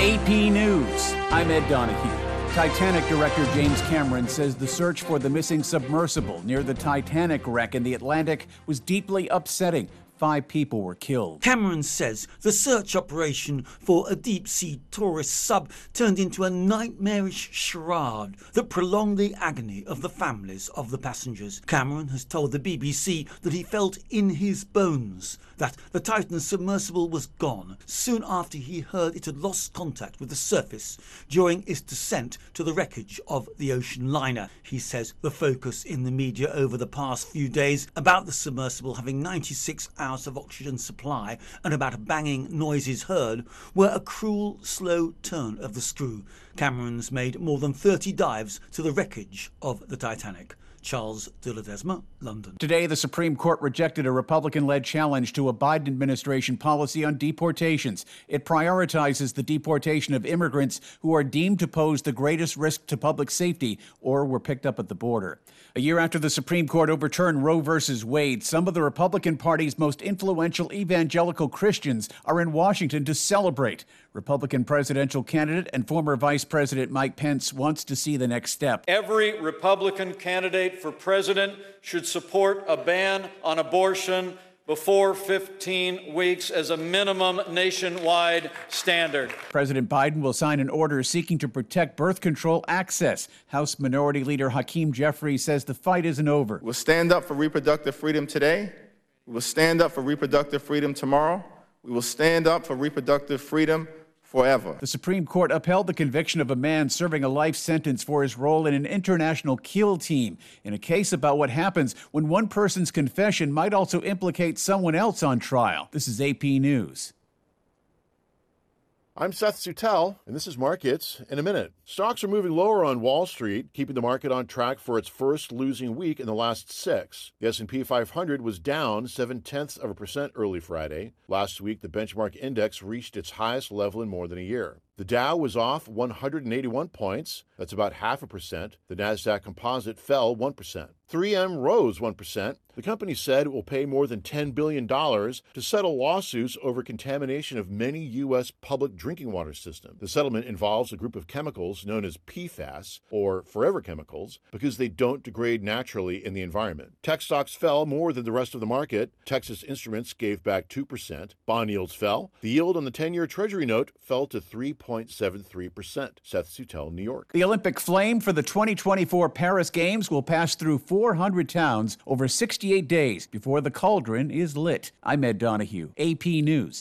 AP News, I'm Ed Donahue. Titanic director James Cameron says the search for the missing submersible near the Titanic wreck in the Atlantic was deeply upsetting. 5 people were killed. Cameron says the search operation for a deep-sea tourist sub turned into a nightmarish charade that prolonged the agony of the families of the passengers. Cameron has told the BBC that he felt in his bones that the Titan submersible was gone soon after he heard it had lost contact with the surface during its descent to the wreckage of the ocean liner. He says the focus in the media over the past few days about the submersible having 96 hours of oxygen supply and about banging noises heard were a cruel, slow turn of the screw. Cameron's made more than 30 dives to the wreckage of the Titanic. Charles de Ledesma, London. Today, the Supreme Court rejected a Republican-led challenge to a Biden administration policy on deportations. It prioritizes the deportation of immigrants who are deemed to pose the greatest risk to public safety or were picked up at the border. A year after the Supreme Court overturned Roe v. Wade, some of the Republican Party's most influential evangelical Christians are in Washington to celebrate. Republican presidential candidate and former Vice President Mike Pence wants to see the next step. Every Republican candidate for president should support a ban on abortion before 15 weeks as a minimum nationwide standard. President Biden will sign an order seeking to protect birth control access. House Minority Leader Hakeem Jeffries says the fight isn't over. We'll stand up for reproductive freedom today. We will stand up for reproductive freedom tomorrow. We will stand up for reproductive freedom forever. The Supreme Court upheld the conviction of a man serving a life sentence for his role in an international kill team in a case about what happens when one person's confession might also implicate someone else on trial. This is AP News. I'm Seth Sutel, and this is Markets in a Minute. Stocks are moving lower on Wall Street, keeping the market on track for its first losing week in the last 6. The S&P 500 was down 0.7% early Friday. Last week, the benchmark index reached its highest level in more than a year. The Dow was off 181 points. That's about 0.5%. The Nasdaq Composite fell 1%. 3M rose 1%. The company said it will pay more than $10 billion to settle lawsuits over contamination of many U.S. public drinking water systems. The settlement involves a group of chemicals known as PFAS, or forever chemicals, because they don't degrade naturally in the environment. Tech stocks fell more than the rest of the market. Texas Instruments gave back 2%. Bond yields fell. The yield on the 10-year Treasury note fell to 3.73%. Seth Sutel, New York. The Olympic flame for the 2024 Paris Games will pass through 400 towns over 68 days before the cauldron is lit. I'm Ed Donahue, AP News.